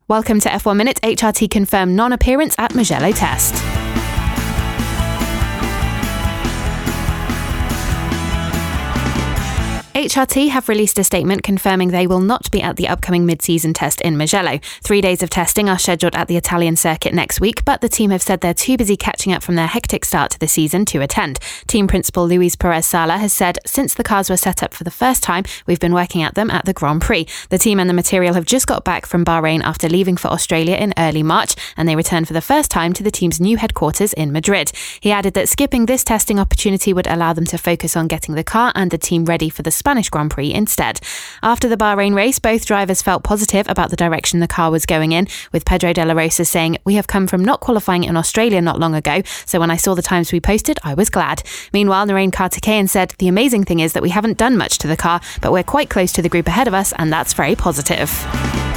Welcome to F1 Minute. HRT confirmed non-appearance at Mugello test. HRT have released a statement confirming they will not be at the upcoming mid-season test in Mugello. 3 days of testing are scheduled at the Italian circuit next week, but the team have said they're too busy catching up from their hectic start to the season to attend. Team principal Luis Perez Sala has said, since the cars were set up for the first time, we've been working at them at the Grand Prix. The team and the material have just got back from Bahrain after leaving for Australia in early March, and they returned for the first time to the team's new headquarters in Madrid. He added that skipping this testing opportunity would allow them to focus on getting the car and the team ready for the Spanish Grand Prix instead. After the Bahrain race, both drivers felt positive about the direction the car was going in, with Pedro de la Rosa saying, "We have come from not qualifying in Australia not long ago, so when I saw the times we posted, I was glad." Meanwhile, Narain Karthikeyan said, "The amazing thing is that we haven't done much to the car, but we're quite close to the group ahead of us, and that's very positive."